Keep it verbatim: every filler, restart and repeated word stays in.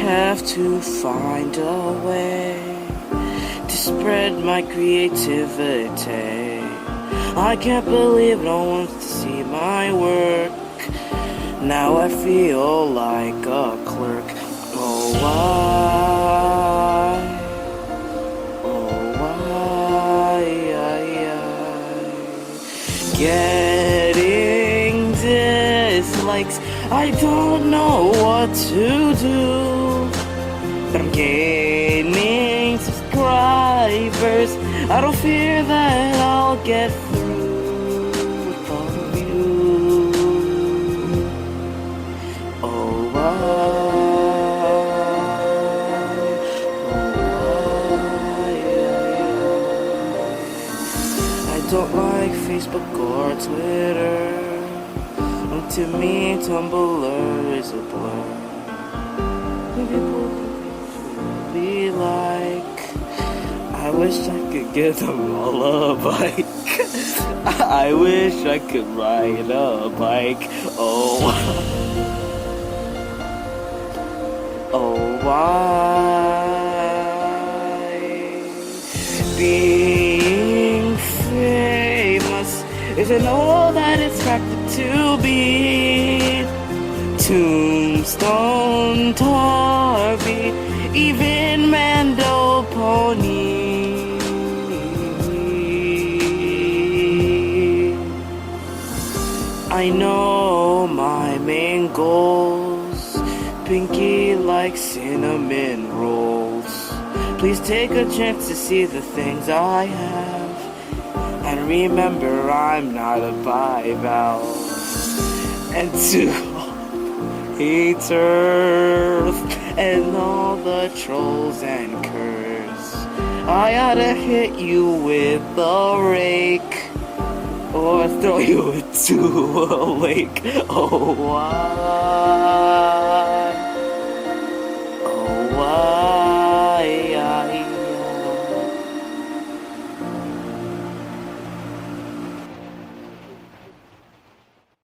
have to find a way to spread my creativity. I can't believe no one wants to see my work. Now I feel like a clerk. Oh, why? Oh, why? Getting dislikes, I don't know what to do. But I'm gaining subscribers. I don't fear that I'll get through with all of you. Oh, why? I don't like Facebook or Twitter. To me, Tumblr is a blur. People be like, I wish I could give them all a bike. I wish I could ride a bike. Oh, oh, why? Being famous isn't all that it's cracked to be. Tombstone, Tarby, even Mando Pony. I know my main goals. Pinky likes cinnamon rolls. Please take a chance to see the things I have. And remember, I'm not a bivalve. And to hate Earth and all the trolls and curs, I ought to hit you with a rake or throw you into a lake. Oh, why?